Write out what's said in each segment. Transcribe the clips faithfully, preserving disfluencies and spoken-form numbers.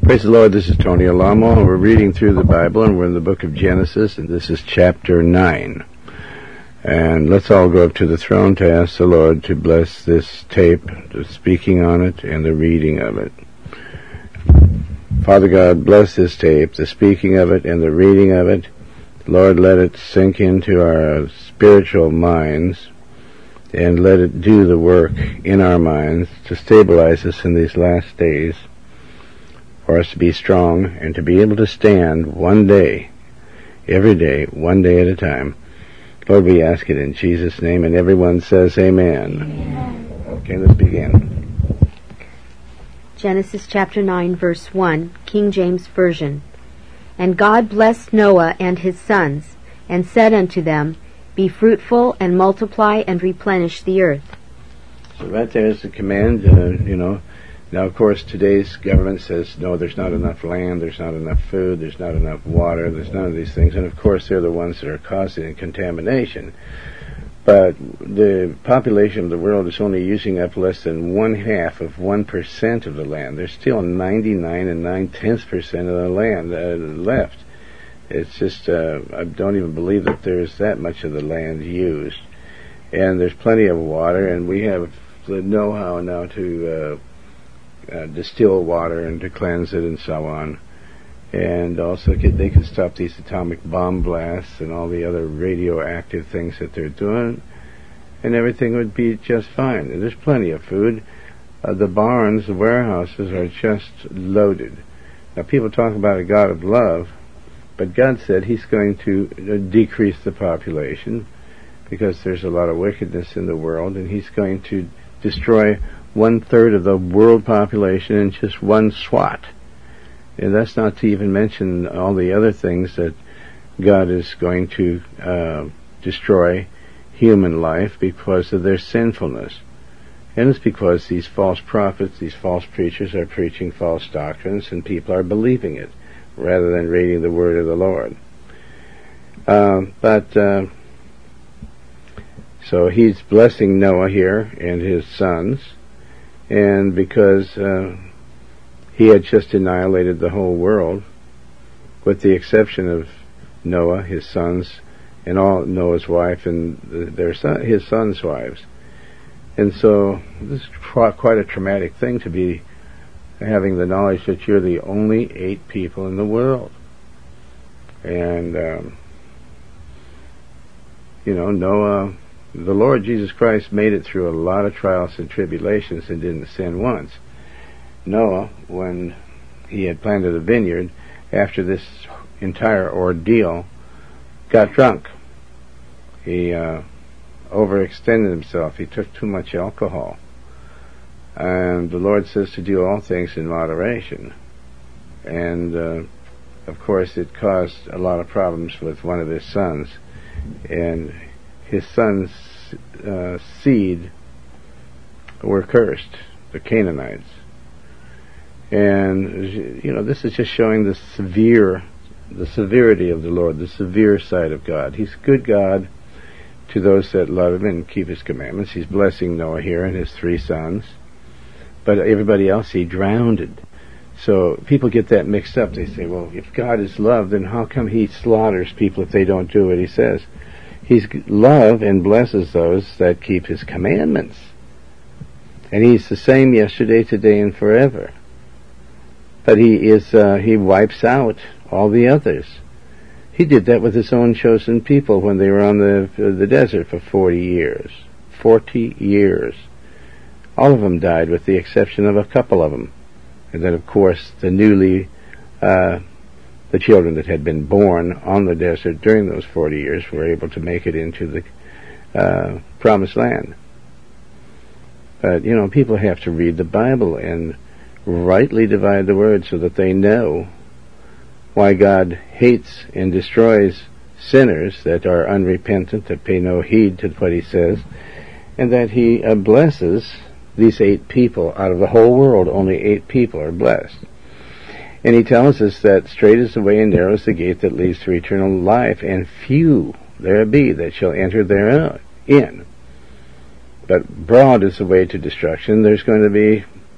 Praise the Lord, this is Tony Alamo, and we're reading through the Bible, and we're in the book of Genesis, and this is chapter nine. And let's all go up to the throne to ask the Lord to bless this tape, the speaking on it, and the reading of it. Father God, bless this tape, the speaking of it, and the reading of it. Lord, let it sink into our spiritual minds, and let it do the work in our minds to stabilize us in these last days, for us to be strong and to be able to stand one day, every day, one day at a time. Lord, we ask it in Jesus' name, and everyone says amen. Amen. Okay, let's begin. Genesis chapter nine, verse one, King James Version. And God blessed Noah and his sons, and said unto them, Be fruitful, and multiply, and replenish the earth. So right there is the command, uh, you know. Now, of course, today's government says, no, there's not enough land, there's not enough food, there's not enough water, there's none of these things. And, of course, they're the ones that are causing contamination. But the population of the world is only using up less than one half of one percent of the land. There's still ninety-nine and nine-tenths percent of the land uh, left. It's just, uh, I don't even believe that there's that much of the land used. And there's plenty of water, and we have the know-how now to uh, Uh, distill water and to cleanse it and so on. And also could, they can stop these atomic bomb blasts and all the other radioactive things that they're doing, and everything would be just fine. And there's plenty of food. Uh, the barns, the warehouses are just loaded. Now people talk about a God of love, but God said He's going to uh, decrease the population because there's a lot of wickedness in the world, and He's going to destroy one-third of the world population in just one swat. And that's not to even mention all the other things that God is going to uh, destroy human life because of their sinfulness. And it's because these false prophets, these false preachers are preaching false doctrines, and people are believing it rather than reading the word of the Lord. Uh, but uh, so He's blessing Noah here and his sons, and because uh, he had just annihilated the whole world, with the exception of Noah, his sons, and all Noah's wife and their son, his sons' wives. And so this is quite a traumatic thing to be having the knowledge that you're the only eight people in the world. And, um, you know, Noah... The Lord Jesus Christ made it through a lot of trials and tribulations and didn't sin once. Noah, when he had planted a vineyard, after this entire ordeal, got drunk. He uh, overextended himself. He took too much alcohol. And the Lord says to do all things in moderation. And, uh, of course, it caused a lot of problems with one of his sons. And his son's uh, seed were cursed, the Canaanites. And, you know, this is just showing the severe, the severity of the Lord, the severe side of God. He's a good God to those that love Him and keep His commandments. He's blessing Noah here and his three sons. But everybody else He drowned. So people get that mixed up. They say, well, if God is love, then how come He slaughters people if they don't do what He says? He's love and blesses those that keep His commandments. And He's the same yesterday, today, and forever. But He is, uh, He wipes out all the others. He did that with His own chosen people when they were on the, the desert for forty years. Forty years. All of them died with the exception of a couple of them. And then, of course, the newly, uh, the children that had been born on the desert during those forty years were able to make it into the uh, promised land. But, you know, people have to read the Bible and rightly divide the word so that they know why God hates and destroys sinners that are unrepentant, that pay no heed to what He says, and that He uh, blesses these eight people. Out of the whole world, only eight people are blessed. And He tells us that straight is the way and narrow is the gate that leads to eternal life, and few there be that shall enter therein. But broad is the way to destruction. There's going to be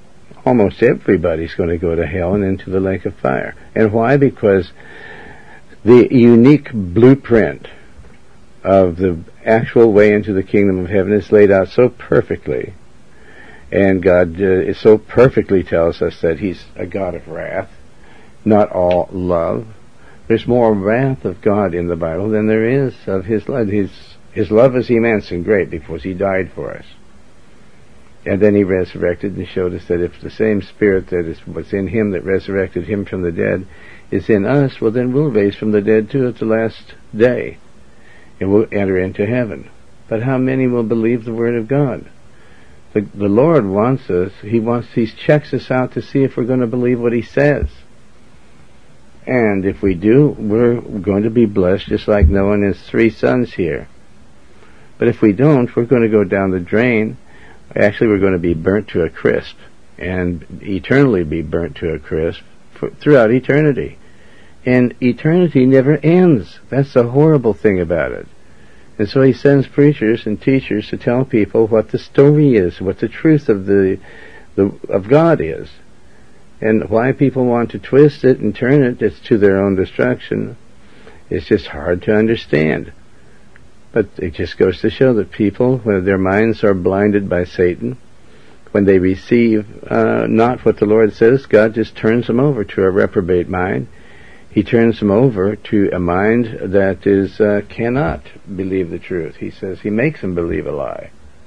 almost everybody's going to go to hell and into the lake of fire. And why? Because the unique blueprint of the actual way into the kingdom of heaven is laid out so perfectly. And God uh, is so perfectly tells us that He's a God of wrath, not all love. There's more wrath of God in the Bible than there is of His love. His, his love is immense and great because He died for us. And then He resurrected and showed us that if the same Spirit that is was in Him that resurrected Him from the dead is in us, well then we'll raise from the dead too at the last day. And we'll enter into heaven. But how many will believe the Word of God? The, the Lord wants us, He wants, He checks us out to see if we're going to believe what He says. And if we do, we're going to be blessed just like Noah and his three sons here. But if we don't, we're going to go down the drain. Actually, we're going to be burnt to a crisp and eternally be burnt to a crisp for, throughout eternity. And eternity never ends. That's the horrible thing about it. And so He sends preachers and teachers to tell people what the story is, what the truth of the, the of God is. And why people want to twist it and turn it, it's to their own destruction. It's just hard to understand. But it just goes to show that people, when their minds are blinded by Satan, when they receive uh, not what the Lord says, God just turns them over to a reprobate mind. He turns them over to a mind that is uh, cannot believe the truth. He says He makes them believe a lie.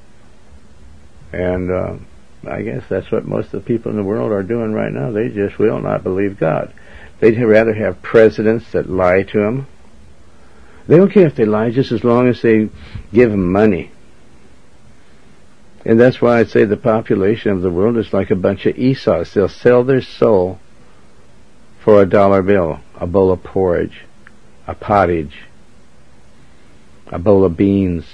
And uh, I guess that's what most of the people in the world are doing right now. They just will not believe God. They'd rather have presidents that lie to them. They don't care if they lie, just as long as they give them money. And that's why I'd say the population of the world is like a bunch of Esau's. They'll sell their soul for a dollar bill, a bowl of porridge, a pottage, a bowl of beans.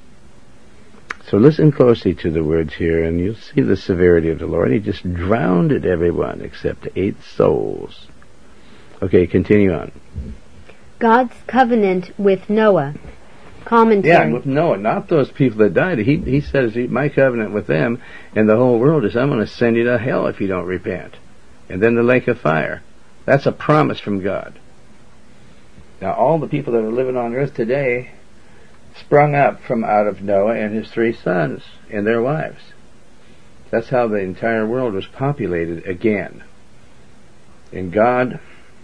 So listen closely to the words here, and you'll see the severity of the Lord. He just drowned everyone except eight souls. Okay, continue on. God's covenant with Noah. Commentary. Yeah, with Noah, not those people that died. He he says, my covenant with them and the whole world is I'm going to send you to hell if you don't repent. And then the lake of fire. That's a promise from God. Now, all the people that are living on earth today sprung up from out of Noah and his three sons and their wives. That's how the entire world was populated again. And God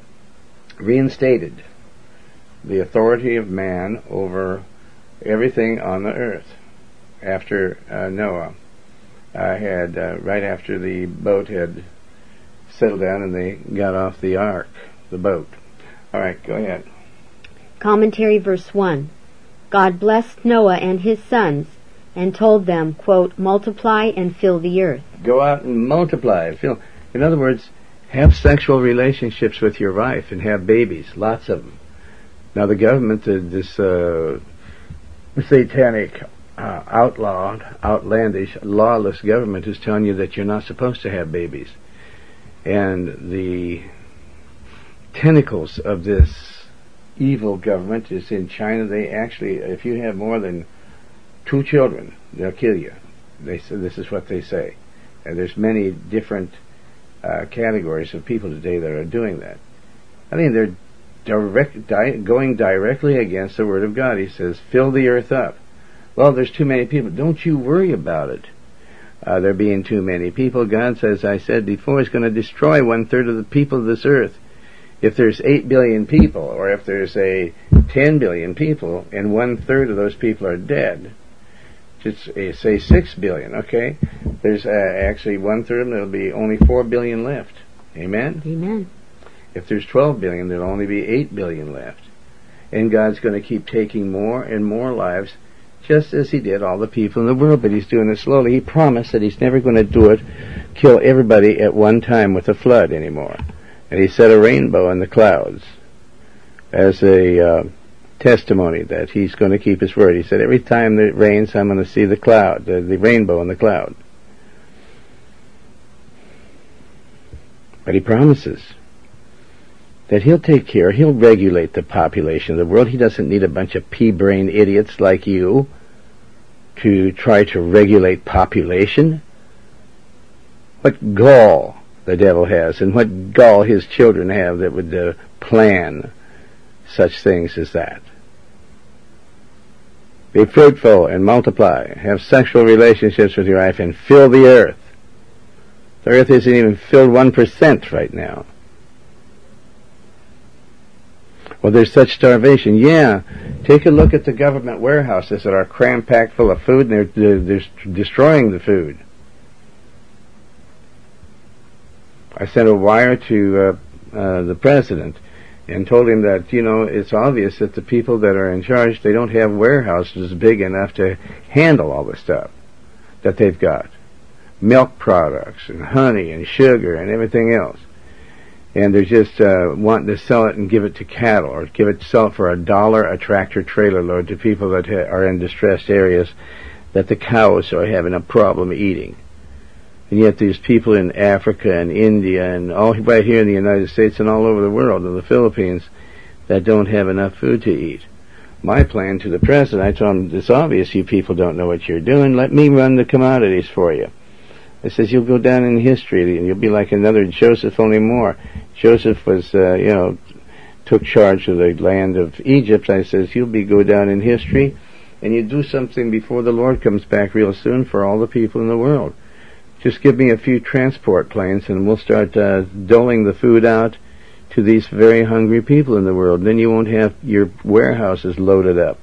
reinstated the authority of man over everything on the earth after uh, Noah uh, had, uh, right after the boat had settled down and they got off the ark, the boat. All right, go ahead. Commentary, verse one. God blessed Noah and his sons and told them, quote, multiply and fill the earth. Go out and multiply. Fill. In other words, have sexual relationships with your wife and have babies, lots of them. Now the government, uh, this uh, satanic, uh, outlawed, outlandish, lawless government is telling you that you're not supposed to have babies. And the tentacles of this evil government is in China. They actually, if you have more than two children, they'll kill you. They say, this is what they say. And there's many different uh, categories of people today that are doing that. I mean, they're direct, di- going directly against the Word of God. He says, fill the earth up. Well, there's too many people. Don't you worry about it. Uh, there being too many people. God says, I said before, He's going to destroy one-third of the people of this earth. If there's eight billion people, or if there's a ten billion people, and one-third of those people are dead, just uh, say six billion, okay? There's uh, actually one-third of them, there'll be only four billion left. Amen? Amen. If there's twelve billion, there'll only be eight billion left. And God's going to keep taking more and more lives, just as He did all the people in the world, but He's doing it slowly. He promised that He's never going to do it, kill everybody at one time with a flood anymore. And He set a rainbow in the clouds as a uh, testimony that He's going to keep His word. He said, every time that it rains, I'm going to see the cloud, the, the rainbow in the cloud. But He promises that He'll take care, He'll regulate the population of the world. He doesn't need a bunch of pea-brain idiots like you to try to regulate population. what gall the devil has, and what gall his children have that would uh, plan such things as that. Be fruitful and multiply. Have sexual relationships with your wife and fill the earth. The earth isn't even filled one percent right now. Well, there's such starvation. Yeah, take a look at the government warehouses that are cram-packed full of food, and they're, they're, they're destroying the food. I sent a wire to uh, uh, the president and told him that, you know, it's obvious that the people that are in charge, they don't have warehouses big enough to handle all the stuff that they've got. Milk products and honey and sugar and everything else. And they're just uh, wanting to sell it and give it to cattle, or give it sell it for a dollar a tractor trailer load to people that ha- are in distressed areas that the cows are having a problem eating. And yet there's people in Africa and India and all right here in the United States and all over the world, in the Philippines, that don't have enough food to eat. My plan to the president, I told him, it's obvious you people don't know what you're doing. Let me run the commodities for you. I says, you'll go down in history, and you'll be like another Joseph, only more. Joseph was, uh, you know, took charge of the land of Egypt. I says, you'll be go down in history, and you do something before the Lord comes back real soon for all the people in the world. Just give me a few transport planes, and we'll start uh, doling the food out to these very hungry people in the world. Then you won't have your warehouses loaded up.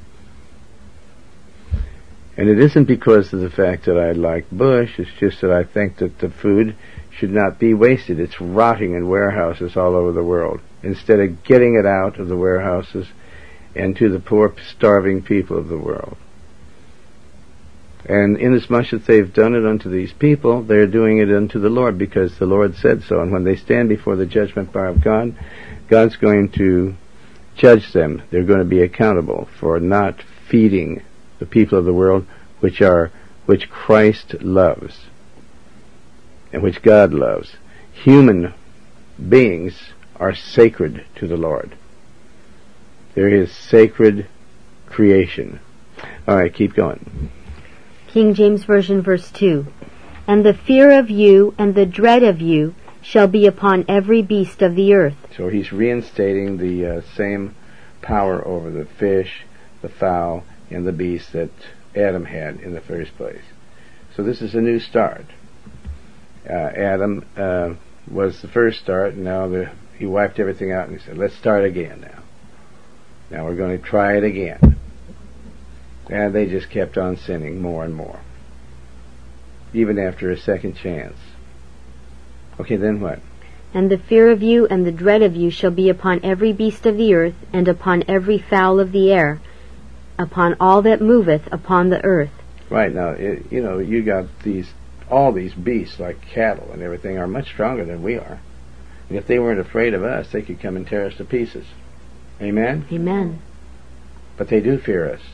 And it isn't because of the fact that I like Bush, it's just that I think that the food should not be wasted. It's rotting in warehouses all over the world. Instead of getting it out of the warehouses and to the poor, starving people of the world. And inasmuch as they've done it unto these people, they're doing it unto the Lord, because the Lord said so. And when they stand before the judgment bar of God, God's going to judge them. They're going to be accountable for not feeding the people of the world, which are which Christ loves and which God loves. Human beings are sacred to the Lord. They're His sacred creation. All right, keep going. King James Version, verse two. And the fear of you and the dread of you shall be upon every beast of the earth. So he's reinstating the uh, same power over the fish, the fowl, and the beast that Adam had in the first place. So this is a new start. Uh, Adam uh, was the first start, and now the, he wiped everything out and he said, let's start again now. Now we're going to try it again. And they just kept on sinning more and more, even after a second chance. Okay, then what? And the fear of you and the dread of you shall be upon every beast of the earth, and upon every fowl of the air, upon all that moveth upon the earth. Right, now, it, you know, you got these, all these beasts, like cattle and everything, are much stronger than we are. And if they weren't afraid of us, they could come and tear us to pieces. Amen? Amen. But they do fear us.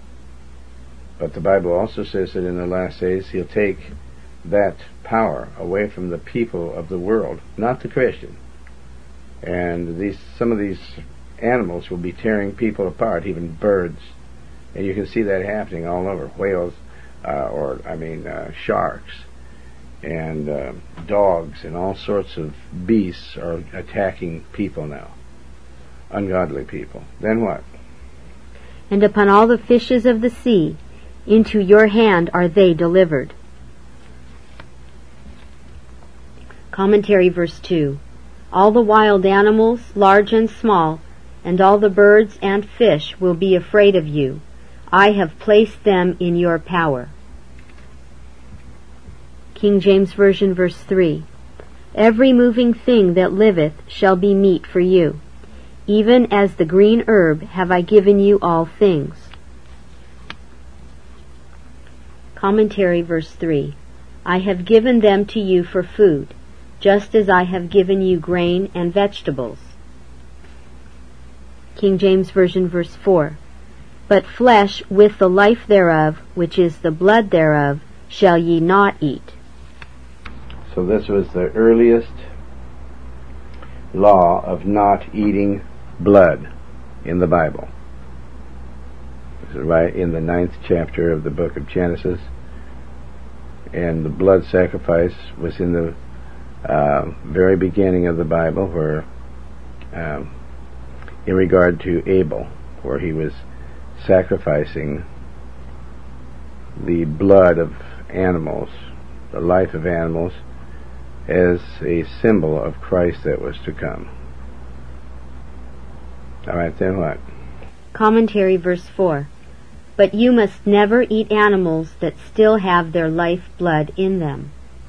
But the Bible also says that in the last days He'll take that power away from the people of the world, not the Christian. And these, some of these animals will be tearing people apart, even birds. And you can see that happening all over. Whales, uh, or, I mean, uh, sharks, and uh, dogs, and all sorts of beasts are attacking people now. Ungodly people. Then what? And upon all the fishes of the sea, into your hand are they delivered. Commentary, verse two. All the wild animals, large and small, and all the birds and fish will be afraid of you. I have placed them in your power. King James Version, verse three. Every moving thing that liveth shall be meat for you. Even as the green herb have I given you all things. Commentary, verse three. I have given them to you for food, just as I have given you grain and vegetables. King James Version, verse four. But flesh with the life thereof, which is the blood thereof, shall ye not eat. So this was the earliest law of not eating blood in the Bible. This is right in the ninth chapter of the book of Genesis. And the blood sacrifice was in the uh, very beginning of the Bible, where um, in regard to Abel, where he was sacrificing the blood of animals, the life of animals, as a symbol of Christ that was to come. All right, then what? Commentary, verse four. But you must never eat animals that still have their life blood in them.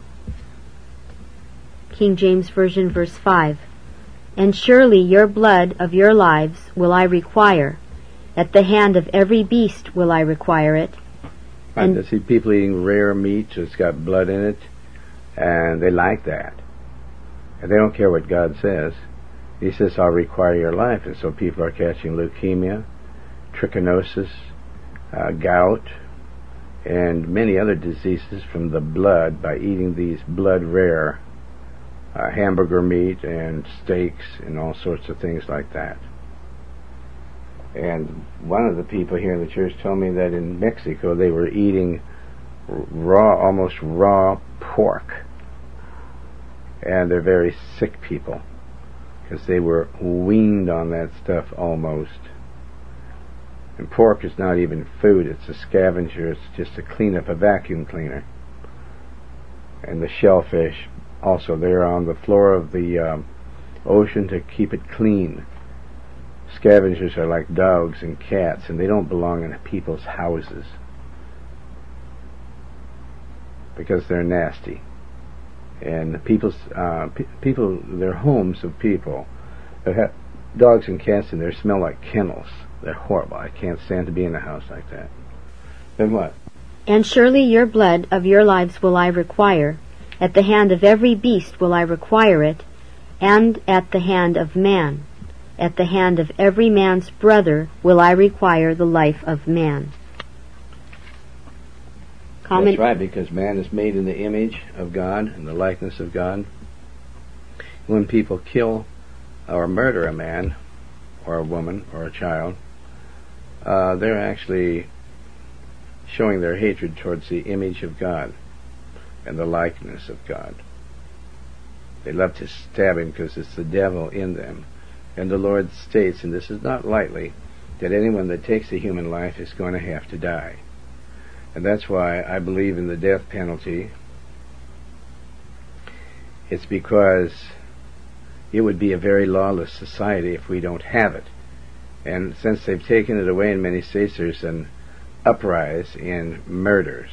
King James Version, verse five. And surely your blood of your lives will I require. At the hand of every beast will I require it. And I see people eating rare meat that's got blood in it, and they like that. And they don't care what God says. He says, I'll require your life. And so people are catching leukemia, trichinosis, uh, gout, and many other diseases from the blood by eating these blood rare uh, hamburger meat and steaks and all sorts of things like that. And one of the people here in the church told me that in Mexico they were eating raw, almost raw pork. And they're very sick people because they were weaned on that stuff almost. And pork is not even food, it's a scavenger, it's just to clean up a vacuum cleaner. And the shellfish, also, they're on the floor of the um, ocean to keep it clean. Scavengers are like dogs and cats, and they don't belong in people's houses because they're nasty. And people's uh, pe- people, their homes of people that have dogs and cats in there smell like kennels. They're horrible. I can't stand to be in a house like that. Then what? And surely your blood of your lives will I require. At the hand of every beast will I require it, and at the hand of man. At the hand of every man's brother will I require the life of man. Comment. That's right, because man is made in the image of God and the likeness of God. When people kill or murder a man or a woman or a child, uh, they're actually showing their hatred towards the image of God and the likeness of God. They love to stab him because it's the devil in them. And the Lord states, and this is not lightly, that anyone that takes a human life is going to have to die. And that's why I believe in the death penalty. It's because it would be a very lawless society if we don't have it. And since they've taken it away in many states, there's an uprise in murders.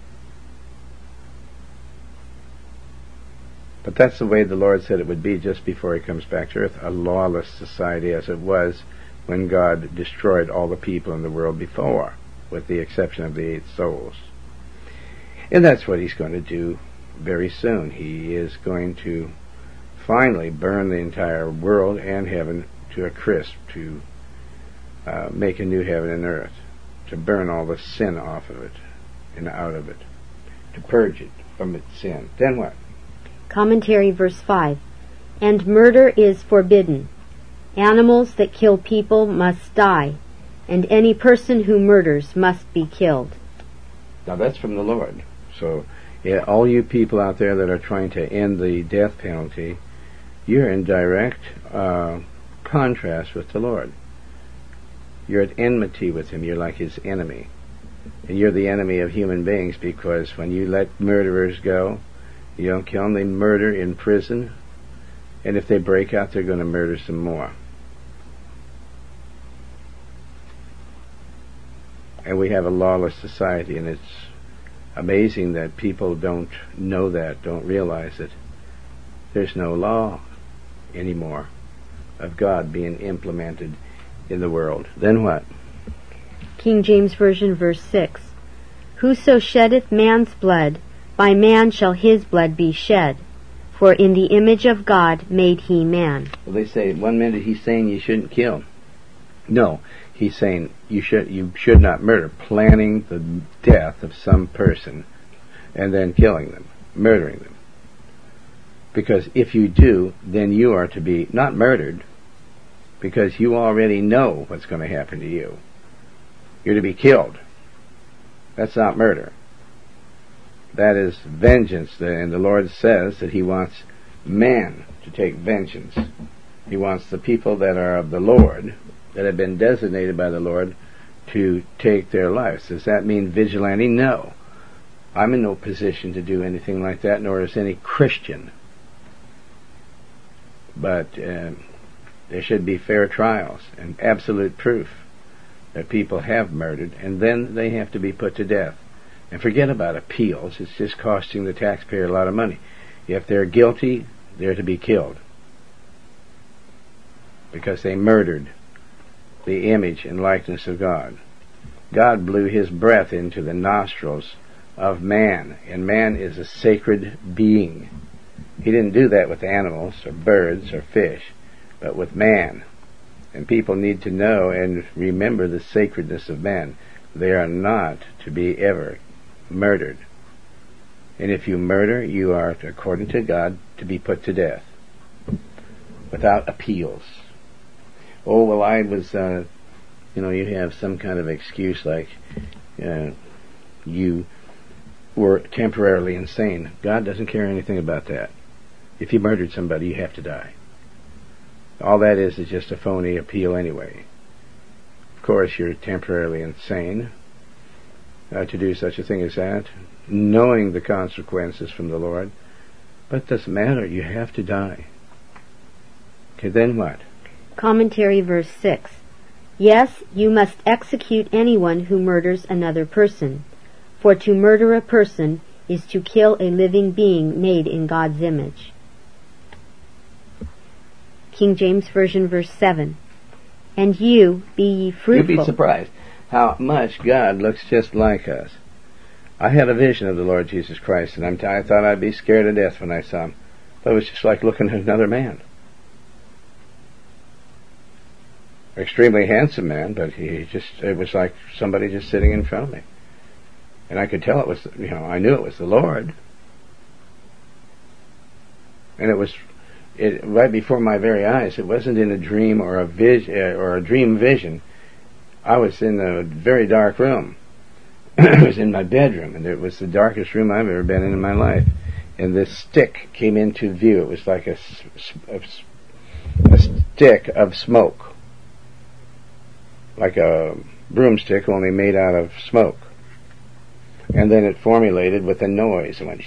But that's the way the Lord said it would be just before he comes back to earth, a lawless society as it was when God destroyed all the people in the world before, with the exception of the eight souls. And that's what he's going to do very soon. He is going to finally burn the entire world and heaven to a crisp, to uh, make a new heaven and earth, to burn all the sin off of it and out of it, to purge it from its sin. Then what? Commentary, verse five. And murder is forbidden. Animals that kill people must die, and any person who murders must be killed. Now that's from the Lord. So yeah, all you people out there that are trying to end the death penalty, you're in direct uh, contrast with the Lord. You're at enmity with him. You're like his enemy. And you're the enemy of human beings, because when you let murderers go, you don't kill them, they murder in prison, and if they break out, they're going to murder some more. And we have a lawless society, and it's amazing that people don't know that, don't realize it. There's no law anymore of God being implemented in the world. Then what? King James Version, verse six. Whoso sheddeth man's blood, by man shall his blood be shed. For in the image of God made he man. Well, they say, one minute he's saying you shouldn't kill. No, he's saying you should you should not murder, planning the death of some person and then killing them, murdering them. Because if you do, then you are to be not murdered, because you already know what's going to happen to you. You're to be killed. That's not murder. That is vengeance. And the Lord says that He wants man to take vengeance. He wants the people that are of the Lord, that have been designated by the Lord, to take their lives. Does that mean vigilante? No. I'm in no position to do anything like that, nor is any Christian. But uh, there should be fair trials and absolute proof that people have murdered, and then they have to be put to death. And forget about appeals. It's just costing the taxpayer a lot of money. If they're guilty, they're to be killed, because they murdered the image and likeness of God. God blew His breath into the nostrils of man, and man is a sacred being. He didn't do that with animals or birds or fish, but with man. And people need to know and remember the sacredness of man. They are not to be ever murdered. And if you murder, you are, according to God, to be put to death without appeals. Oh, well, I was, uh, you know, you have some kind of excuse like uh, you were temporarily insane. God doesn't care anything about that. If you murdered somebody, you have to die. All that is is just a phony appeal anyway. Of course, you're temporarily insane uh, to do such a thing as that, knowing the consequences from the Lord. But it doesn't matter. You have to die. Okay, then what? Commentary verse six. Yes, you must execute anyone who murders another person. For to murder a person is to kill a living being made in God's image. King James Version verse seven. And you, be ye fruitful. You'd be surprised how much God looks just like us. I had a vision of the Lord Jesus Christ, and I'm t- I thought I'd be scared to death when I saw Him. But it was just like looking at another man. Extremely handsome man, but he just, it was like somebody just sitting in front of me. And I could tell it was, you know, I knew it was the Lord. And it was it, right before my very eyes. It wasn't in a dream or a vis- uh, or a dream vision. I was in a very dark room. I was in my bedroom, and it was the darkest room I've ever been in in my life. And this stick came into view. It was like a, a, a stick of smoke, like a broomstick, only made out of smoke. And then it formulated with a noise. It went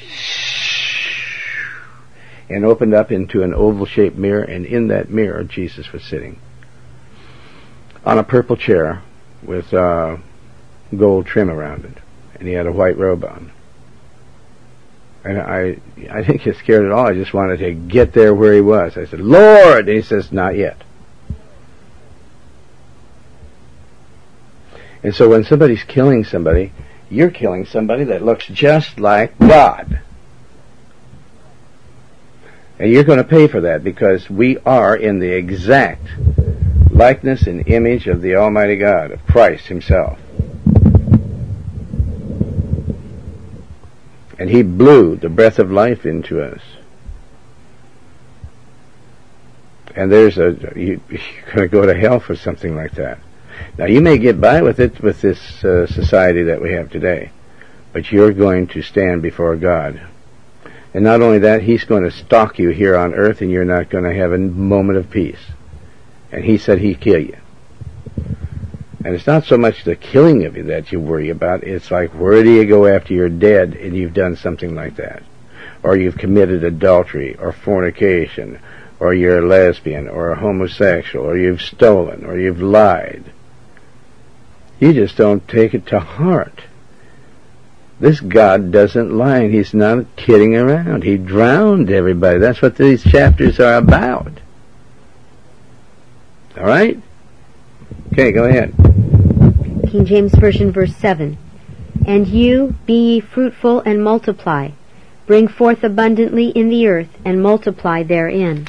and opened up into an oval-shaped mirror, and in that mirror Jesus was sitting on a purple chair with uh, gold trim around it, and he had a white robe on. And I I didn't get scared at all. I just wanted to get there where he was. I said, "Lord!" And he says, "Not yet." And so when somebody's killing somebody, you're killing somebody that looks just like God. And you're going to pay for that, because we are in the exact likeness and image of the Almighty God, of Christ Himself. And He blew the breath of life into us. And there's a, you, you're going to go to hell for something like that. Now, you may get by with it with this uh, society that we have today, but you're going to stand before God. And not only that, He's going to stalk you here on earth, and you're not going to have a moment of peace. And He said He'd kill you. And it's not so much the killing of you that you worry about. It's like, where do you go after you're dead and you've done something like that? Or you've committed adultery or fornication, or you're a lesbian or a homosexual, or you've stolen, or you've lied. You just don't take it to heart. This God doesn't lie, and He's not kidding around. He drowned everybody. That's what these chapters are about. All right? Okay, go ahead. King James Version verse seven. And you, be ye fruitful and multiply. Bring forth abundantly in the earth, and multiply therein.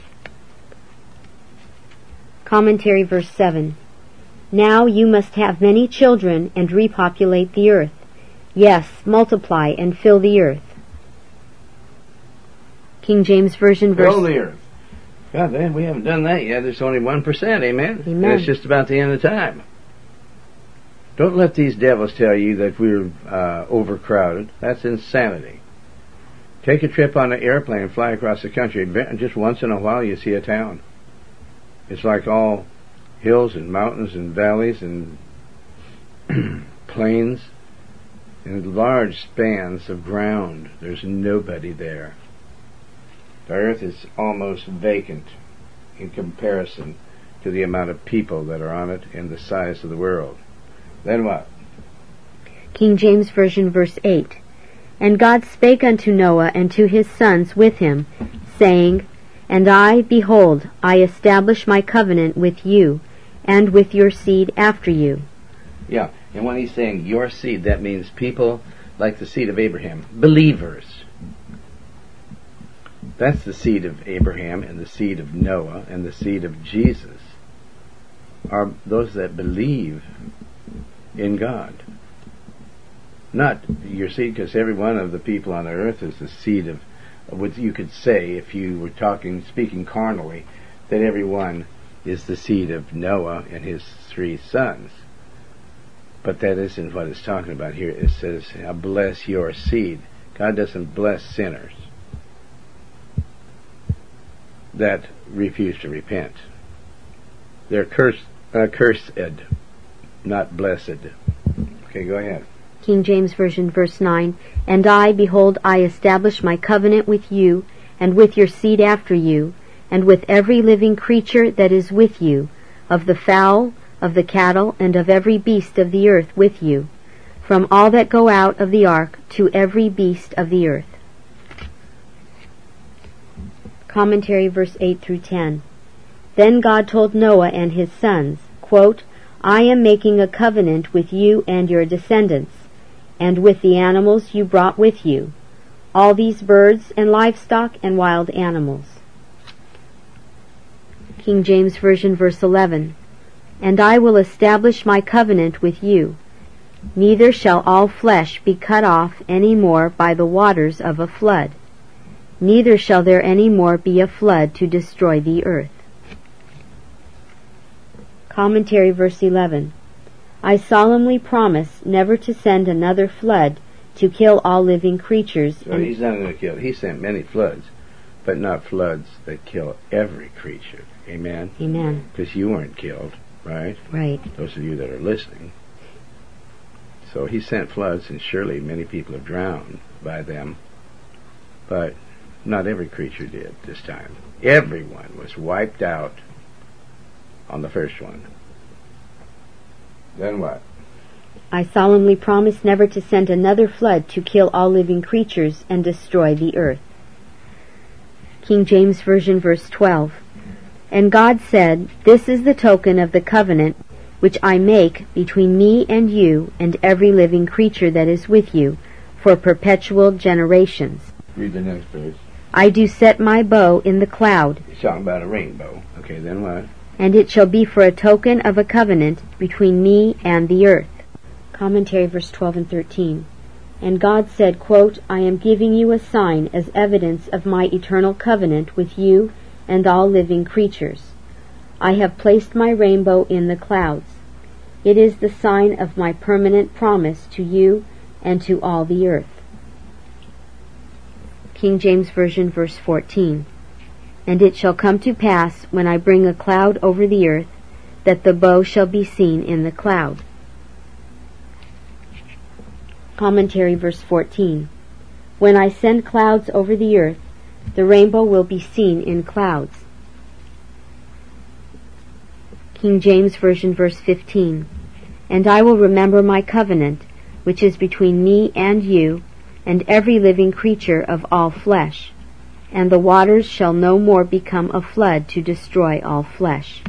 Commentary verse seven. Now you must have many children, and repopulate the earth. Yes, multiply and fill the earth. King James Version verse... Fill the earth. God, man, we haven't done that yet. There's only one percent, amen? Amen. And it's just about the end of time. Don't let these devils tell you that we're uh, overcrowded. That's insanity. Take a trip on an airplane and fly across the country. Just once in a while you see a town. It's like all hills and mountains and valleys and plains and large spans of ground. There's nobody there. The earth is almost vacant in comparison to the amount of people that are on it and the size of the world. Then what? King James Version, verse eight. And God spake unto Noah and to his sons with him, saying, And I, behold, I establish my covenant with you, and with your seed after you. Yeah, and when he's saying your seed, that means people like the seed of Abraham, believers. That's the seed of Abraham and the seed of Noah and the seed of Jesus, are those that believe in God. Not your seed, because every one of the people on the earth is the seed of, what you could say, if you were talking, speaking carnally, that every one is the seed of Noah and his three sons. But that isn't what it's talking about here. It says, I bless your seed. God doesn't bless sinners that refuse to repent. They're cursed, uh, cursed, not blessed. Okay, go ahead. King James Version, verse nine. And I, behold, I establish my covenant with you, and with your seed after you, and with every living creature that is with you, of the fowl, of the cattle, and of every beast of the earth with you, from all that go out of the ark to every beast of the earth. Commentary, verse eight through ten. Then God told Noah and his sons, quote, I am making a covenant with you and your descendants, and with the animals you brought with you, all these birds and livestock and wild animals. King James Version, verse eleven. And I will establish my covenant with you. Neither shall all flesh be cut off any more by the waters of a flood. Neither shall there any more be a flood to destroy the earth. Commentary, verse eleven. I solemnly promise never to send another flood to kill all living creatures. So he's not going to kill. He sent many floods, but not floods that kill every creature. Amen? Amen. Because you weren't killed, right? Right. Those of you that are listening. So he sent floods, and surely many people have drowned by them, but not every creature did this time. Everyone was wiped out on the first one. Then what? I solemnly promise never to send another flood to kill all living creatures and destroy the earth. King James Version, verse twelve. And God said, This is the token of the covenant which I make between me and you and every living creature that is with you for perpetual generations. Read the next verse. I do set my bow in the cloud. He's talking about a rainbow. Okay, then what? And it shall be for a token of a covenant between me and the earth. Commentary, verse twelve and thirteen. And God said, quote, I am giving you a sign as evidence of my eternal covenant with you and all living creatures. I have placed my rainbow in the clouds. It is the sign of my permanent promise to you and to all the earth. King James Version, verse fourteen. And it shall come to pass, when I bring a cloud over the earth, that the bow shall be seen in the cloud. Commentary, verse fourteen. When I send clouds over the earth, the rainbow will be seen in clouds. King James Version, verse fifteen. And I will remember my covenant, which is between me and you, and every living creature of all flesh. And the waters shall no more become a flood to destroy all flesh.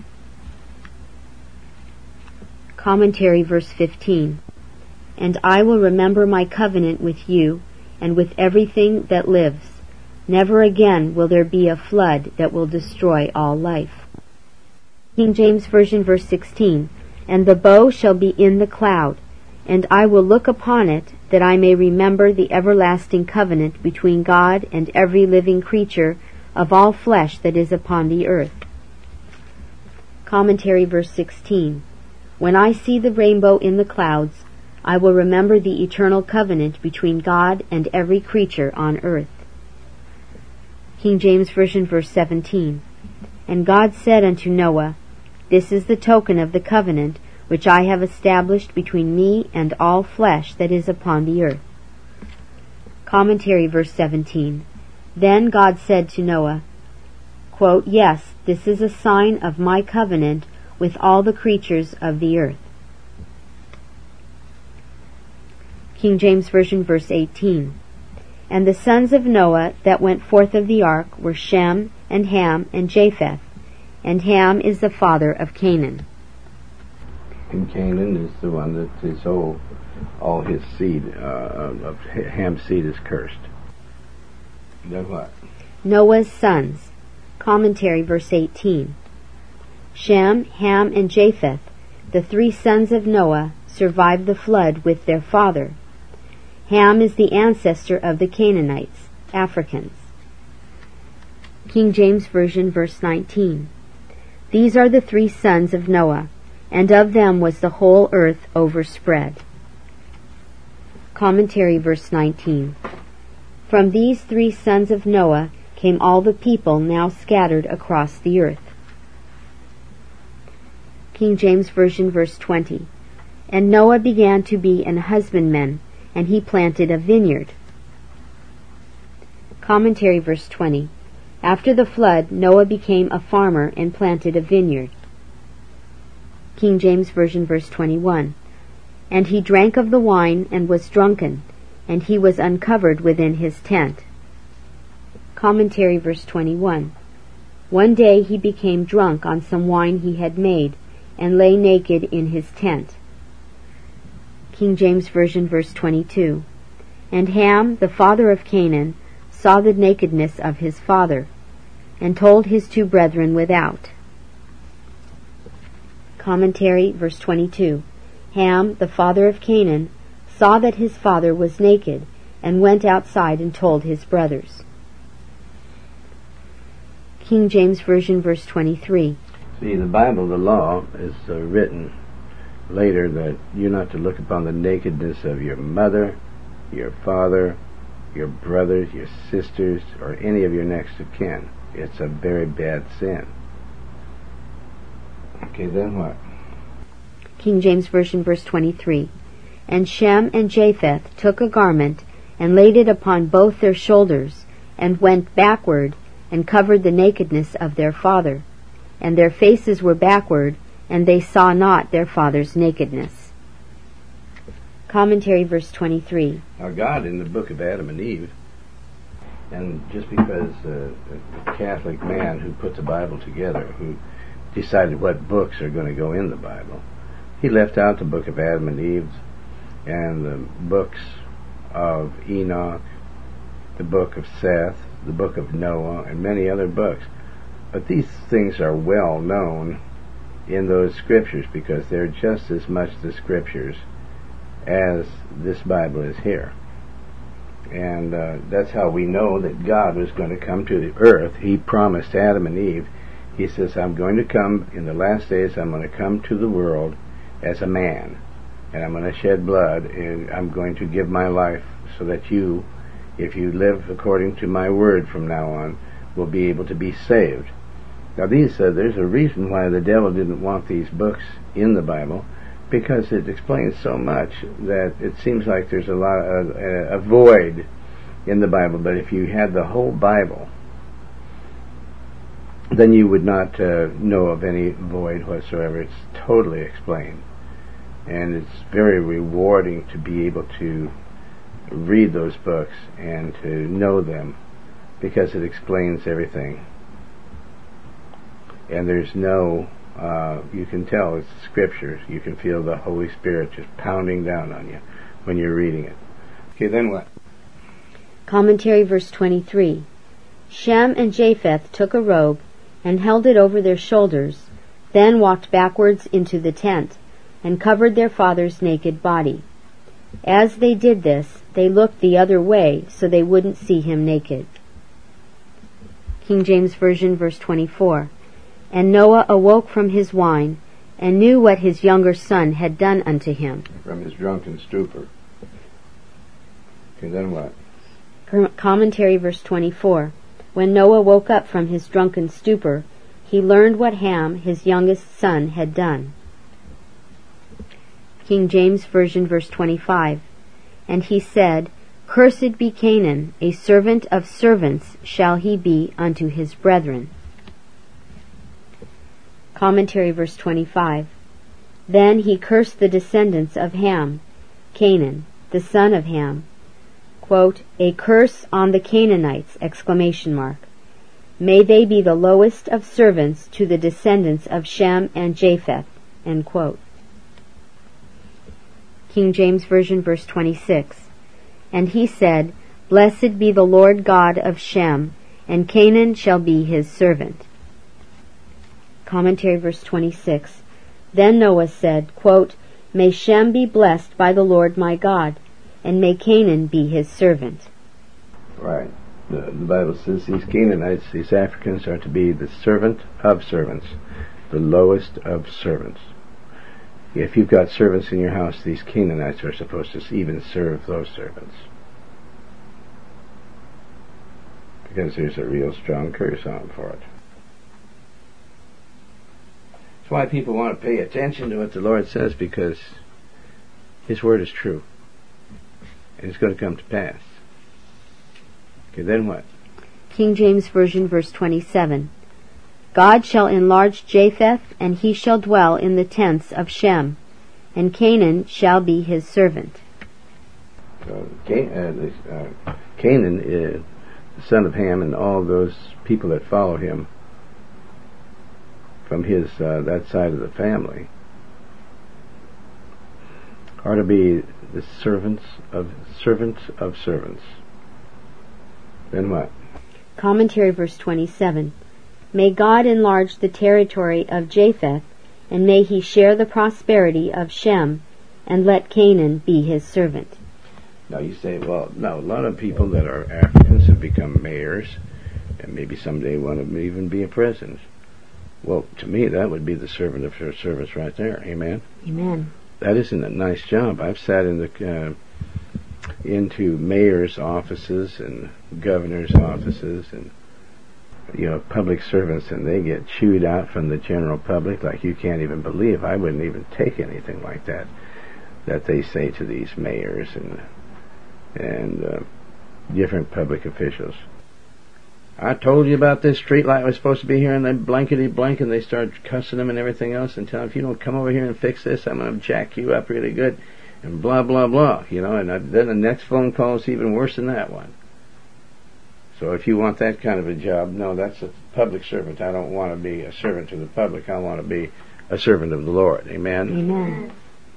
Commentary, verse fifteen. And I will remember my covenant with you, and with everything that lives. Never again will there be a flood that will destroy all life. King James Version, verse sixteen. And the bow shall be in the cloud, and I will look upon it, that I may remember the everlasting covenant between God and every living creature of all flesh that is upon the earth. Commentary, verse sixteen. When I see the rainbow in the clouds, I will remember the eternal covenant between God and every creature on earth. King James Version, verse seventeen. And God said unto Noah, This is the token of the covenant which I have established between me and all flesh that is upon the earth. Commentary, verse seventeen. Then God said to Noah, quote, Yes, this is a sign of my covenant with all the creatures of the earth. King James Version, verse eighteen. And the sons of Noah that went forth of the ark were Shem, and Ham, and Japheth. And Ham is the father of Canaan. And Canaan is the one that is all, all his seed, uh, of Ham's seed is cursed. Then what? Noah's sons. Commentary, verse eighteen. Shem, Ham, and Japheth, the three sons of Noah, survived the flood with their father. Ham is the ancestor of the Canaanites, Africans. King James Version, verse nineteen. These are the three sons of Noah, and of them was the whole earth overspread. Commentary, verse nineteen. From these three sons of Noah came all the people now scattered across the earth. King James Version, verse twenty. And Noah began to be an husbandman, and he planted a vineyard. Commentary, verse twenty. After the flood, Noah became a farmer and planted a vineyard. King James Version, verse twenty-one. And he drank of the wine and was drunken, and he was uncovered within his tent. Commentary, verse twenty-one. One day he became drunk on some wine he had made, and lay naked in his tent. King James Version, verse twenty-two. And Ham, the father of Canaan, saw the nakedness of his father, and told his two brethren without. Commentary, verse twenty-two. Ham, the father of Canaan, saw that his father was naked, and went outside and told his brothers. King James Version, verse twenty-three. See, the Bible, the law, is uh, written later that you're not to look upon the nakedness of your mother, your father, your brothers, your sisters, or any of your next of kin. It's a very bad sin. Okay, then what? King James Version, verse twenty-three. And Shem and Japheth took a garment, and laid it upon both their shoulders, and went backward, and covered the nakedness of their father. And their faces were backward, and they saw not their father's nakedness. Commentary, verse twenty-three. Now God, in the book of Adam and Eve, and just because uh, a Catholic man who put the Bible together, who decided what books are going to go in the Bible, he left out the book of Adam and Eve, and the books of Enoch, the book of Seth, the book of Noah, and many other books. But these things are well known in those scriptures because they're just as much the scriptures as this Bible is here. And uh, that's how we know that God was going to come to the earth. He promised Adam and Eve, he says, I'm going to come in the last days, I'm going to come to the world as a man, and I'm going to shed blood, and I'm going to give my life so that you, if you live according to my word from now on, will be able to be saved. Now these, uh, there's a reason why the devil didn't want these books in the Bible, because it explains so much that it seems like there's a lot of uh, a void in the Bible. But if you had the whole Bible, then you would not uh, know of any void whatsoever. It's totally explained, and it's very rewarding to be able to read those books and to know them, because it explains everything. And there's no, uh, you can tell it's scriptures. You can feel the Holy Spirit just pounding down on you when you're reading it. Okay, then what? Commentary, verse twenty-three. Shem and Japheth took a robe, and held it over their shoulders, then walked backwards into the tent, and covered their father's naked body. As they did this, they looked the other way, so they wouldn't see him naked. King James Version, verse twenty-four. And Noah awoke from his wine, and knew what his younger son had done unto him. From his drunken stupor. Okay, then what? Commentary, verse twenty-four. When Noah woke up from his drunken stupor, he learned what Ham, his youngest son, had done. King James Version, verse twenty-five. And he said, Cursed be Canaan, a servant of servants shall he be unto his brethren. Commentary, verse twenty-five. Then he cursed the descendants of Ham, Canaan, the son of Ham. Quote, a curse on the Canaanites, exclamation mark. May they be the lowest of servants to the descendants of Shem and Japheth, end quote. King James Version, verse twenty-six. And he said, Blessed be the Lord God of Shem, and Canaan shall be his servant. Commentary, verse twenty-six. Then Noah said, quote, May Shem be blessed by the Lord my God, and may Canaan be his servant. Right. The, the Bible says these Canaanites, these Africans, are to be the servant of servants, the lowest of servants. If you've got servants in your house, these Canaanites are supposed to even serve those servants. Because there's a real strong curse on for it. That's why people want to pay attention to what the Lord says, because His Word is true. And it's going to come to pass. Okay, then what? King James Version, verse twenty-seven. God shall enlarge Japheth, and he shall dwell in the tents of Shem, and Canaan shall be his servant. So, Can- uh, uh, Canaan is the son of Ham, and all those people that follow him from his uh, that side of the family are to be the servants of servants of servants. Then what? Commentary, verse twenty-seven. May God enlarge the territory of Japheth, and may he share the prosperity of Shem, and let Canaan be his servant. Now you say, well, no, a lot of people that are Africans have become mayors, and maybe someday one of them even be a president. Well, to me, that would be the servant of her service right there. Amen? Amen. That isn't a nice job. I've sat in the uh, into mayors' offices and governors' offices and you know public servants, and they get chewed out from the general public like you can't even believe. I wouldn't even take anything like that that they say to these mayors and and uh, different public officials. I told you about this street light was supposed to be here, and then blankety blank, and they start cussing them and everything else, and tell them, if you don't come over here and fix this, I'm going to jack you up really good, and blah blah blah, you know. And I, then the next phone call is even worse than that one. So if you want that kind of a job, no, that's a public servant. I don't want to be a servant to the public. I want to be a servant of the Lord. Amen? Amen.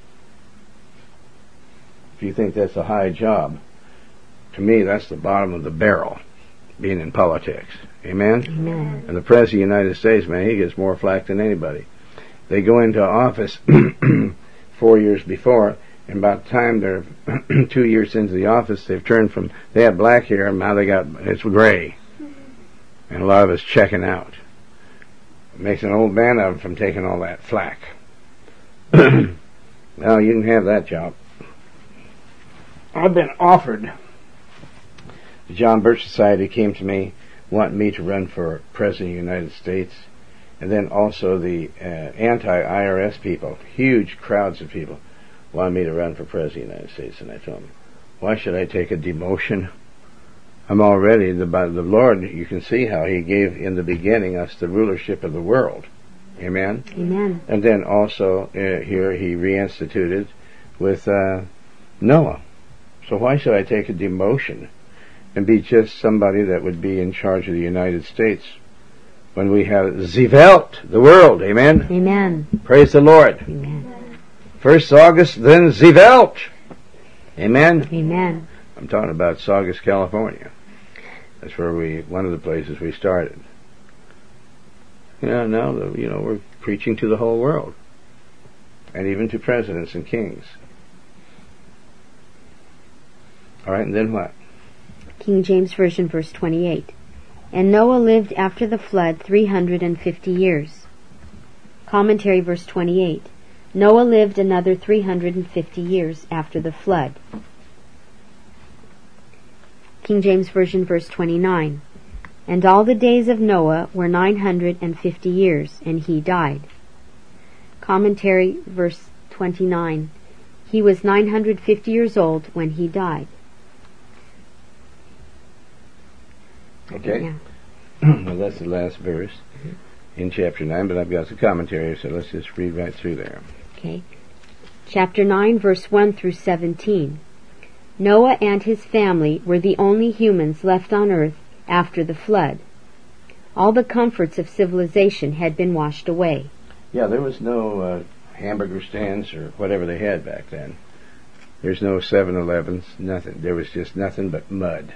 If you think that's a high job, to me that's the bottom of the barrel, being in politics. Amen? Amen. And the President of the United States, man, he gets more flack than anybody. They go into office four years before, and by the time they're two years into the office, they've turned from, they had black hair, and now they got, it's gray. And a lot of us checking out. It makes an old man of them from taking all that flack. Well, you can have that job. I've been offered. The John Birch Society came to me wanting me to run for President of the United States, and then also the uh, anti-I R S people, huge crowds of people, wanted me to run for President of the United States. And I told them, why should I take a demotion? I'm already, the, by the Lord, you can see how He gave in the beginning us the rulership of the world. Amen? Amen. And then also uh, here He reinstituted with uh, Noah. So why should I take a demotion and be just somebody that would be in charge of the United States when we have the Welt, the world? Amen? Amen. Praise the Lord. Amen. First August, then the Welt. Amen? Amen. I'm talking about Saugus, California. That's where we, one of the places we started. Yeah, now, the, you know, we're preaching to the whole world. And even to presidents and kings. Alright, and then what? King James Version, verse twenty-eight. And Noah lived after the flood three hundred and fifty years. Commentary, verse twenty-eight. Noah lived another three hundred and fifty years after the flood. King James Version, verse twenty-nine. And all the days of Noah were nine hundred and fifty years, and he died. Commentary, verse twenty-nine. He was nine hundred fifty years old when he died. Okay. Yeah. Well, that's the last verse in chapter nine, but I've got the commentary, so let's just read right through there. Okay. Chapter nine, verse one through seventeen. Noah and his family were the only humans left on earth after the flood. All the comforts of civilization had been washed away. Yeah, there was no uh, hamburger stands or whatever they had back then. There's no seven elevens, nothing. There was just nothing but mud.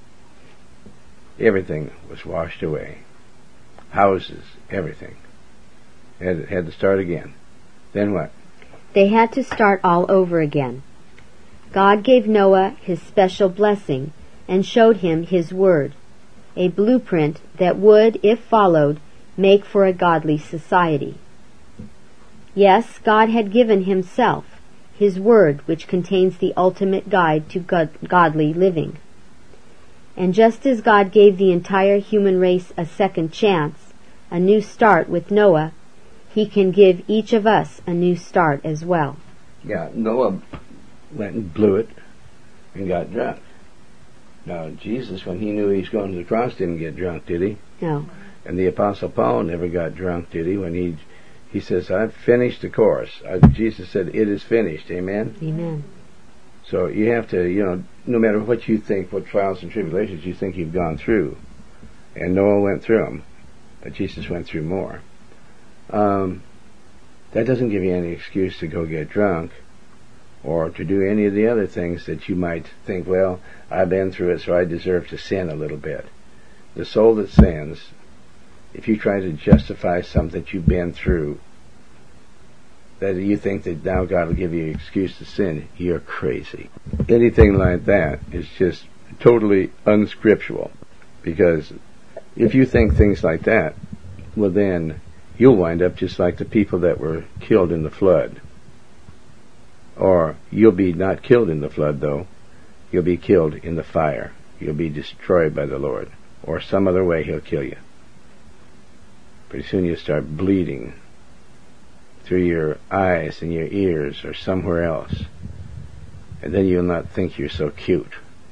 Everything was washed away. Houses, everything. Had, had to start again. Then what? They had to start all over again. God gave Noah his special blessing and showed him his word, a blueprint that would, if followed, make for a godly society. Yes, God had given himself, his word, which contains the ultimate guide to god- godly living. And just as God gave the entire human race a second chance, a new start with Noah, he can give each of us a new start as well. Yeah, Noah went and blew it and got drunk. Now, Jesus, when he knew he was going to the cross, didn't get drunk, did he? No. And the Apostle Paul never got drunk, did he? When he he says, I've finished the course. I, Jesus said, it is finished. Amen? Amen. So you have to, you know, no matter what you think, what trials and tribulations you think you've gone through, and Noah went through them, but Jesus went through more. Um, that doesn't give you any excuse to go get drunk or to do any of the other things that you might think, well, I've been through it, so I deserve to sin a little bit. The soul that sins, if you try to justify something that you've been through, that you think that now God will give you an excuse to sin, you're crazy. Anything like that is just totally unscriptural. Because if you think things like that, well then you'll wind up just like the people that were killed in the flood. Or you'll be not killed in the flood, though. You'll be killed in the fire. You'll be destroyed by the Lord. Or some other way he'll kill you. Pretty soon you'll start bleeding through your eyes and your ears or somewhere else. And then you'll not think you're so cute.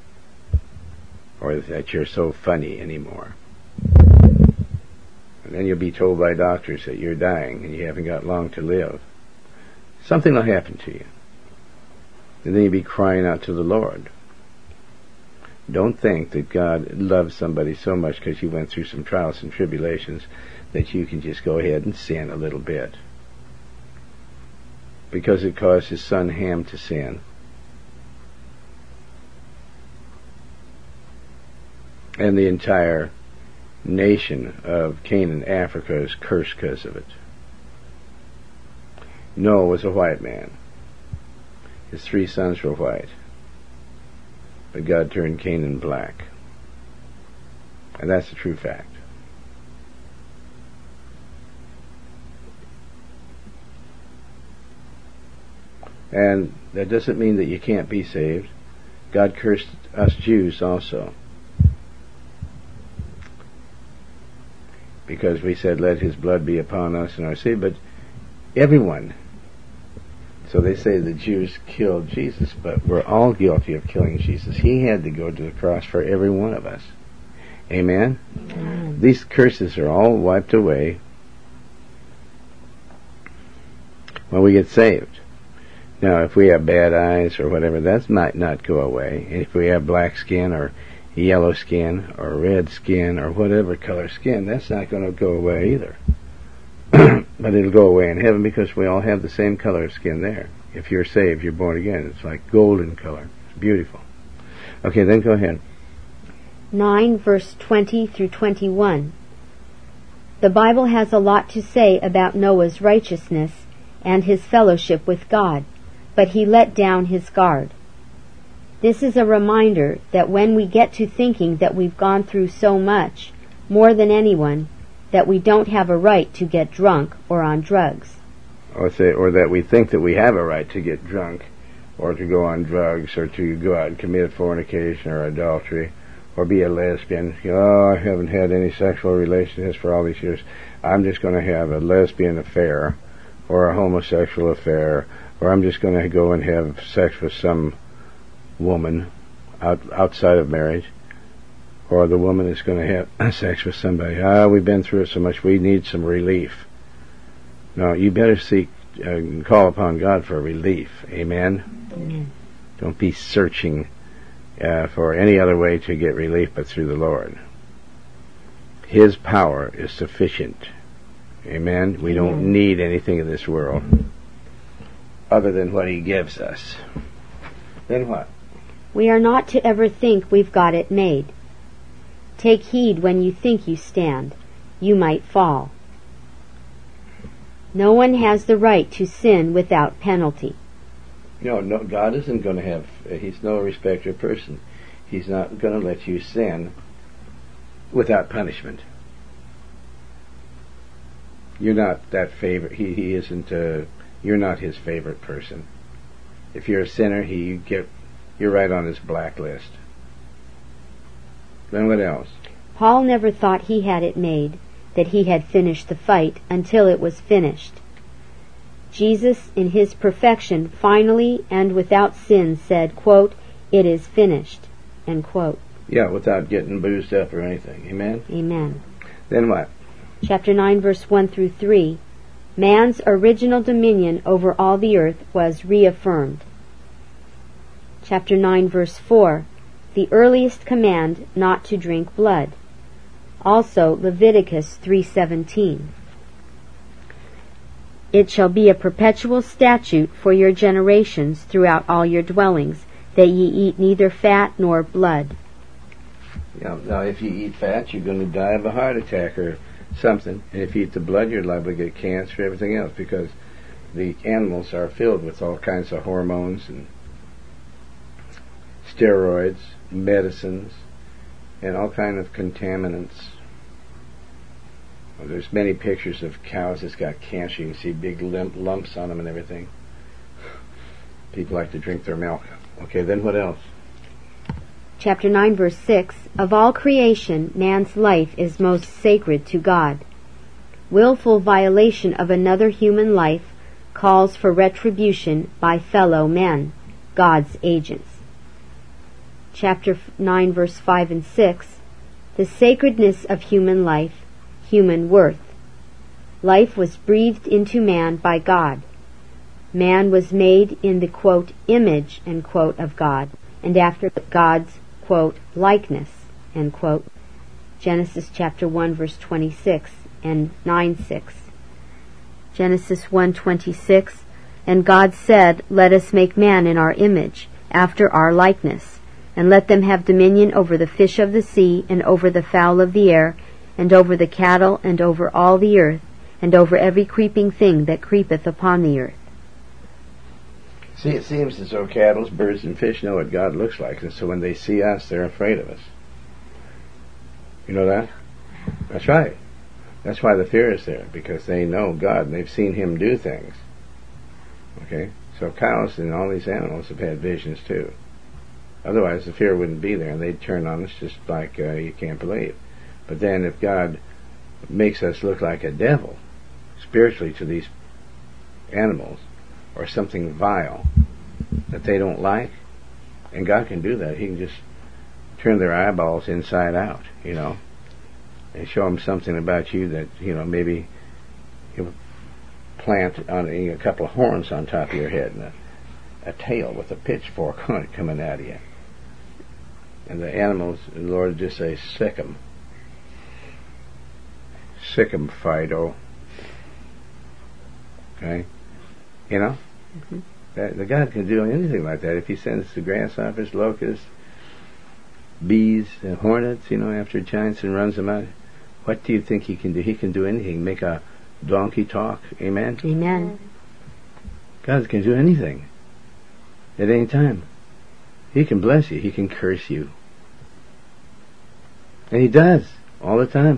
Or that you're so funny anymore. And then you'll be told by doctors that you're dying and you haven't got long to live. Something will happen to you. And then you'll be crying out to the Lord. Don't think that God loves somebody so much because you went through some trials and tribulations that you can just go ahead and sin a little bit. Because it caused his son Ham to sin. And the entire nation of Canaan, Africa, is cursed because of it. Noah was a white man. His three sons were white. But God turned Canaan black. And that's a true fact. And that doesn't mean that you can't be saved. God cursed us Jews also. Because we said, let his blood be upon us and our seed. But everyone. So they say the Jews killed Jesus, but we're all guilty of killing Jesus. He had to go to the cross for every one of us. Amen? Amen. These curses are all wiped away when we get saved. Now, if we have bad eyes or whatever, that might not go away. If we have black skin or yellow skin or red skin or whatever color skin, that's not going to go away either. But it'll go away in heaven because we all have the same color of skin there. If you're saved, you're born again. It's like golden color. It's beautiful. Okay, then go ahead. nine verse twenty through twenty-one. The Bible has a lot to say about Noah's righteousness and his fellowship with God, but he let down his guard. This is a reminder that when we get to thinking that we've gone through so much, more than anyone, that we don't have a right to get drunk or on drugs. Or say, or that we think that we have a right to get drunk, or to go on drugs, or to go out and commit fornication or adultery, or be a lesbian. You know, oh, I haven't had any sexual relationships for all these years. I'm just going to have a lesbian affair or a homosexual affair, or I'm just going to go and have sex with some woman out, outside of marriage, or the woman is going to have sex with somebody. Ah, we've been through it so much, we need some relief. No, you better seek and uh, call upon God for relief. Amen? Amen. Don't be searching uh, for any other way to get relief but through the Lord. His power is sufficient. Amen? We Amen. don't need anything in this world other than what He gives us. Then what? We are not to ever think we've got it made. Take heed when you think you stand. You might fall. No one has the right to sin without penalty. No, no, God isn't going to have, uh, He's no respecter of person. He's not going to let you sin without punishment. You're not that favorite, He, he isn't, uh, you're not His favorite person. If you're a sinner, He, you get, you're right on His blacklist. Then what else? Paul never thought he had it made, that he had finished the fight until it was finished. Jesus, in His perfection, finally and without sin said, quote, "It is finished," end quote. Yeah, without getting boozed up or anything. Amen? Amen. Then what? Chapter nine, verse one through three. Man's original dominion over all the earth was reaffirmed. Chapter nine, verse four. The earliest command not to drink blood. Also Leviticus three seventeen. It shall be a perpetual statute for your generations throughout all your dwellings, that ye eat neither fat nor blood. Yeah, now if you eat fat, you're going to die of a heart attack or something. And if you eat the blood, you're liable to get cancer, everything else, because the animals are filled with all kinds of hormones and steroids, medicines, and all kinds of contaminants. Well, there's many pictures of cows that's got cancer. You can see big limp lumps on them and everything. People like to drink their milk. Okay, then what else? Chapter nine, verse six. Of all creation, man's life is most sacred to God. Willful violation of another human life calls for retribution by fellow men, God's agents. Chapter nine, verse five and six. The sacredness of human life, human worth. Life was breathed into man by God. Man was made in the, quote, image, end quote, of God, and after God's, quote, likeness, end quote. Genesis chapter one, verse twenty-six and nine six. Genesis one twenty-six. And God said, Let us make man in our image, after our likeness, and let them have dominion over the fish of the sea, and over the fowl of the air, and over the cattle, and over all the earth, and over every creeping thing that creepeth upon the earth. See, it seems as though cattle, birds, and fish know what God looks like, and so when they see us, they're afraid of us. You know that? That's right. That's why the fear is there, because they know God, and they've seen Him do things. Okay? So cows and all these animals have had visions too. Otherwise, the fear wouldn't be there, and they'd turn on us just like uh, you can't believe. But then if God makes us look like a devil, spiritually to these animals, or something vile that they don't like, and God can do that. He can just turn their eyeballs inside out, you know, and show them something about you that, you know, maybe He'll plant on a, a couple of horns on top of your head and a, a tail with a pitchfork on it coming out of you. And the animals, the Lord would just say, sick 'em. Sick 'em, Fido. Okay? You know? Mm-hmm. That, the God can do anything like that. If He sends the grasshoppers, locusts, bees, and hornets, you know, after giants and runs them out, what do you think He can do? He can do anything. Make a donkey talk. Amen? Amen. God can do anything. At any time. He can bless you. He can curse you. And He does. All the time.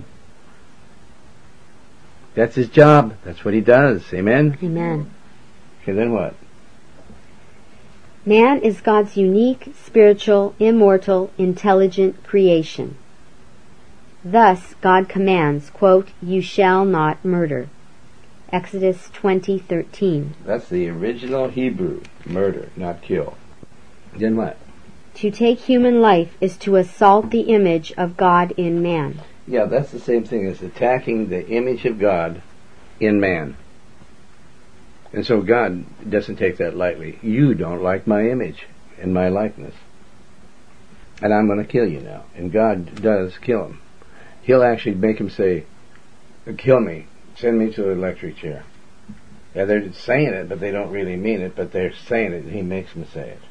That's His job. That's what He does. Amen? Amen. Okay, then what? Man is God's unique, spiritual, immortal, intelligent creation. Thus, God commands, quote, "You shall not murder." Exodus twenty thirteen. That's the original Hebrew, murder, not kill. Then what? To take human life is to assault the image of God in man. Yeah, that's the same thing as attacking the image of God in man. And so God doesn't take that lightly. You don't like my image and my likeness, and I'm going to kill you now. And God does kill him. He'll actually make him say, "Kill me. Send me to the electric chair." Yeah, they're saying it, but they don't really mean it, but they're saying it, and he makes them say it.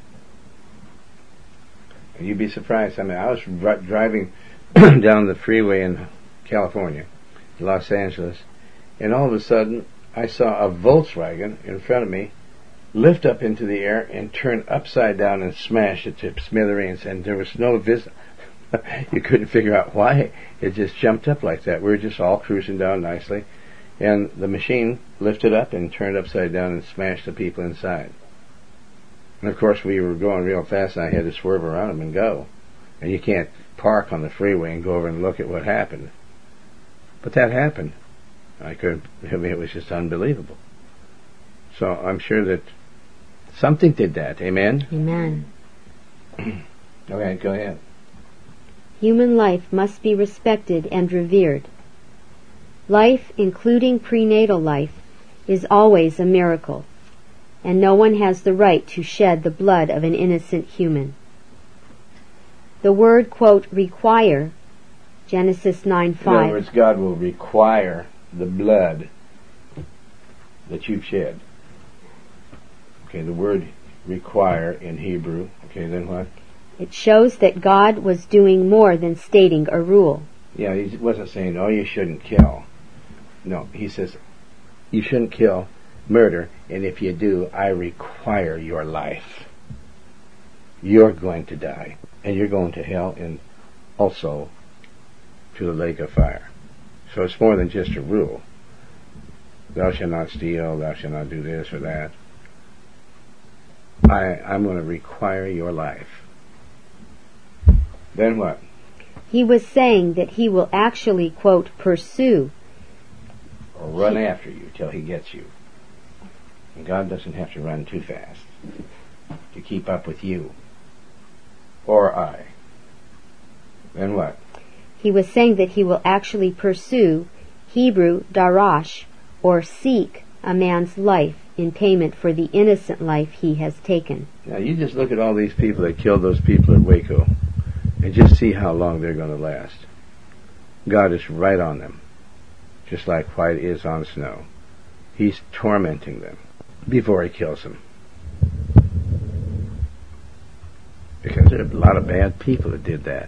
And you'd be surprised. I mean, I was dri- driving down the freeway in California, Los Angeles, and all of a sudden, I saw a Volkswagen in front of me lift up into the air and turn upside down and smash it to smithereens, and there was no vis- you couldn't figure out why it just jumped up like that. We were just all cruising down nicely, and the machine lifted up and turned upside down and smashed the people inside. And of course we were going real fast, and I had to swerve around them and go. And you can't park on the freeway and go over and look at what happened. But that happened. I couldn't, I mean, it was just unbelievable. So I'm sure that something did that. Amen? Amen. Okay, go ahead. Human life must be respected and revered. Life, including prenatal life, is always a miracle, and no one has the right to shed the blood of an innocent human. The word, quote, require, Genesis nine five. In other words, God will require the blood that you've shed. Okay, the word require in Hebrew. Okay, then what? It shows that God was doing more than stating a rule. Yeah, he wasn't saying, oh, you shouldn't kill. No, he says, you shouldn't kill, murder, and if you do, I require your life. You're going to die, and you're going to hell and also to the lake of fire. So it's more than just a rule. Thou shalt not steal, thou shalt not do this or that. I, I'm going to require your life. Then what? He was saying that he will actually, quote, pursue. Or run after you till he gets you. And God doesn't have to run too fast to keep up with you. Or I. Then what? He was saying that he will actually pursue, Hebrew, darash, or seek a man's life in payment for the innocent life he has taken. Now you just look at all these people that killed those people at Waco and just see how long they're going to last. God is right on them, just like white is on snow. He's tormenting them before he kills them. Because there are a lot of bad people that did that.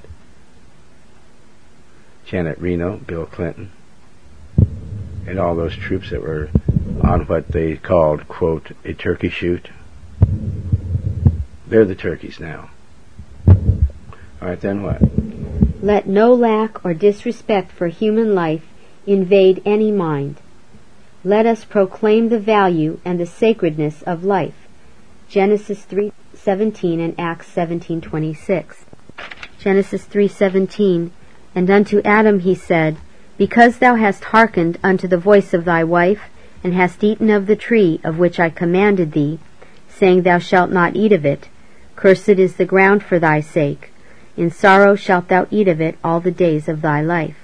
Janet Reno, Bill Clinton, and all those troops that were on what they called, quote, a turkey shoot. They're the turkeys now. All right, then what? Let no lack or disrespect for human life invade any mind. Let us proclaim the value and the sacredness of life. Genesis three seventeen and Acts seventeen twenty-six. Genesis three seventeen. And unto Adam he said, Because thou hast hearkened unto the voice of thy wife, and hast eaten of the tree of which I commanded thee, saying, Thou shalt not eat of it, cursed is the ground for thy sake. In sorrow shalt thou eat of it all the days of thy life.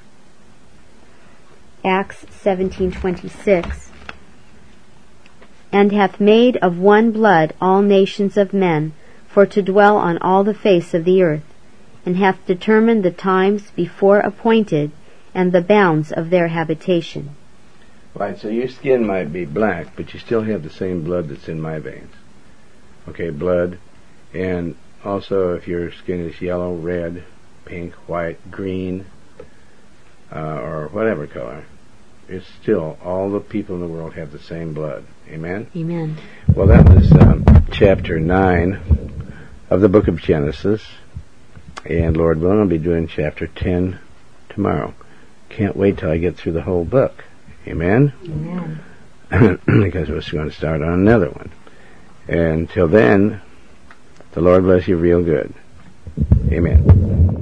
Acts seventeen twenty-six. And hath made of one blood all nations of men, for to dwell on all the face of the earth, and hath determined the times before appointed, and the bounds of their habitation. Right, so your skin might be black, but you still have the same blood that's in my veins. Okay, blood, and also if your skin is yellow, red, pink, white, green, uh, or whatever color, it's still, all the people in the world have the same blood. Amen? Amen. Well, that was um, chapter nine of the book of Genesis. And Lord willing, I'll be doing chapter ten tomorrow. Can't wait till I get through the whole book. Amen? Amen. Because we're going to start on another one. And till then, The Lord bless you real good. Amen.